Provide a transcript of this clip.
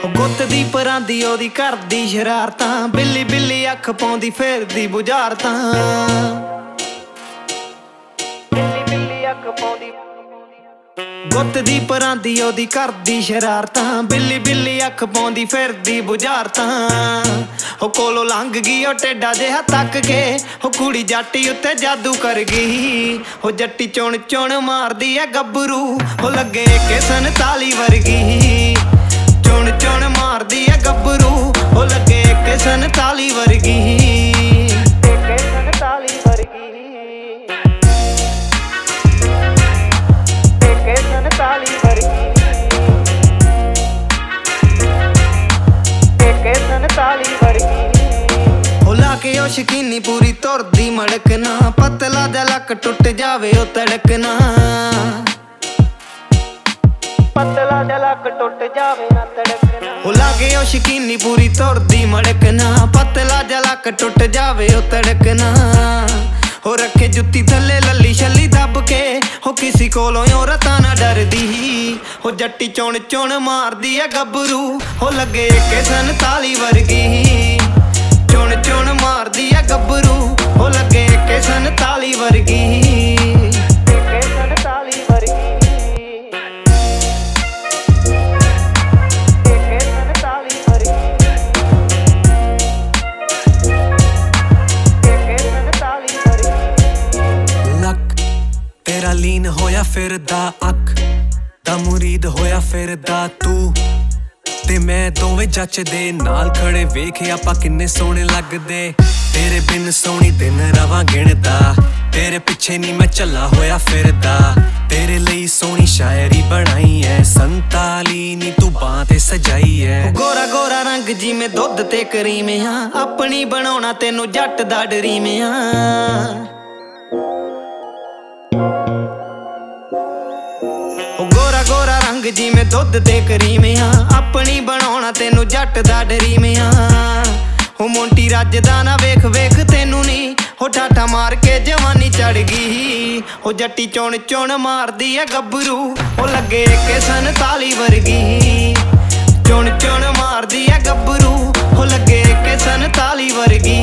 ਗੁੱਤ ਦੀ ਪਰਾਂਦੀ ਉਹਦੀ ਕਰਦੀ ਸ਼ਰਾਰਤਾਂ, ਬਿੱਲੀ ਬਿੱਲੀ ਅੱਖ ਪਾਉਂਦੀ ਫੇਰਦੀ ਬੁਝਾਰਤਾਂ, ਬਿੱਲੀ ਬਿੱਲੀ ਅੱਖ ਪਾਉਂਦੀ। ਗੁੱਤ ਦੀ ਪਰਾਂਦੀ ਉਹਦੀ ਕਰਦੀ ਸ਼ਰਾਰਤਾਂ, ਬਿੱਲੀ ਬਿੱਲੀ ਅੱਖ ਪਾਉਂਦੀ ਫਿਰਦੀ ਬੁਝਾਰਤਾਂ। ਉਹ ਕੋਲੋਂ ਲੰਘ ਗਈ ਉਹ ਟੇਡਾ ਜਿਹਾ ਤੱਕ ਕੇ, ਉਹ ਕੁੜੀ ਜਾਟੀ ਉੱਤੇ ਜਾਦੂ ਕਰ ਗਈ। ਉਹ ਜੱਟੀ ਚੁਣ ਚੁਣ ਮਾਰਦੀ ਐ ਗੱਭਰੂ, ਉਹ ਲੱਗੇ ਕਿ 47 ਵਰਗੀ। ਚੁਣ ਚੁਣ ਮਾਰਦੀ ਐ ਗੱਭਰੂ, ਉਹ ਲੱਗੇ ਕਿ 47 ਵਰਗੀ। ਕੇ ਉਹ ਸ਼ਕੀਨੀ ਪੂਰੀ ਤੁਰਦੀ ਮੜਕਣਾ, ਪਤਲਾ ਜਿਹਾ ਲੱਕ ਟੁੱਟ ਜਾਵੇ ਉਹ ਤੜਕਣਾ, ਪਤਲਾ ਜਿਹਾ ਲੱਕ ਟੁੱਟ ਜਾਵੇ ਨਾ ਤੜਕਣਾ। ਉਹ ਲਾਗੇ ਉਹ ਸ਼ਕੀਨੀ ਪੂਰੀ ਤੁਰਦੀ ਮੜਕਣਾ, ਪਤਲਾ ਜਿਹਾ ਲੱਕ ਟੁੱਟ ਜਾਵੇ ਉਹ ਤੜਕਣਾ। ਉਹ ਰੱਖੇ ਜੁੱਤੀ ਥੱਲੇ ਲੱਲੀ ਛੱਲੀ ਦੱਬ ਕੇ, ਉਹ ਕਿਸੀ ਕੋਲੋਂ ਔਰਤਾਂ ਨਾ ਡਰਦੀ। ਉਹ ਜੱਟੀ ਚੁਣ ਚੁਣ ਮਾਰਦੀ ਐ ਗੱਭਰੂ, ਉਹ ਲੱਗੇ ਕਿ 47 ਵਰਗੀ। ਚੁਣ ਚੁਣ ਮਾਰਦੀ ਐ ਗੱਭਰੂ, ਉਹ ਲੱਗੇ ਕਿ 47 ਵਰਗੀ। 47 ਵਰਗੀ। 47 ਵਰਗੀ। 47 ਵਰਗੀ। ਲੱਕ ਤੇਰਾ ਲੀਨ ਹੋਇਆ ਫਿਰਦਾ, ਅੱਖ ਦਾ ਮੁਰੀਦ ਹੋਇਆ ਫਿਰਦਾ ਤੂੰ ਤੇ ਮੈਂ ਦੋਵੇਂ ਜੱਚਦੇ ਨਾਲ ਖੜੇ, ਵੇਖ ਆਪਾਂ ਕਿੰਨੇ ਸੋਹਣੇ ਲੱਗਦੇ। ਤੇਰੇ ਬਿਨ ਸੋਹਣੀ ਦਿਨ ਰਵਾਂ ਗਿਣਦਾ, ਤੇਰੇ ਪਿੱਛੇ ਨੀ ਮੈਂ ਚੱਲਾ ਹੋਇਆ ਫਿਰਦਾ। ਤੇਰੇ ਲਈ ਸੋਹਣੀ ਸ਼ਾਇਰੀ ਬਣਾਈ ਐ, 47 ਨੀ ਤੂੰ ਬਾਂਹ ਤੇ ਸਜਾਈ ਐ। ਗੋਰਾ ਗੋਰਾ ਰੰਗ ਜਿਵੇਂ ਦੁੱਧ ਤੇ ਕਰੀਮਿਆਂ, ਆਪਣੀ ਬਣਾਉਣਾ ਤੈਨੂੰ ਜੱਟ ਦਾ ਡਰੀਮਿਆਂ। ਗੋਰਾ ਗੋਰਾ ਰੰਗ ਜਿਵੇਂ ਦੁੱਧ ਤੇ ਕਰੀਮਿਆਂ, ਆਪਣੀ ਬਣਾਉਣਾ ਤੈਨੂੰ ਜੱਟ ਦਾ ਡਰੀਮਿਆਂ। ਉਹ ਮੋਂਟੀ ਰੱਜਦਾ ਨਾ ਵੇਖ ਵੇਖ ਤੈਨੂੰ ਨੀ, ਉਹ ਠਾਠਾ ਮਾਰ ਕੇ ਜਵਾਨੀ ਚੜ ਗਈ। ਉਹ ਜੱਟੀ ਚੁਣ ਚੁਣ ਮਾਰਦੀ ਐ ਗੱਭਰੂ, ਉਹ ਲੱਗੇ ਕਿ 47 ਵਰਗੀ। ਚੁਣ ਚੁਣ ਮਾਰਦੀ ਐ ਗੱਭਰੂ, ਉਹ ਲੱਗੇ ਕਿ 47 ਵਰਗੀ।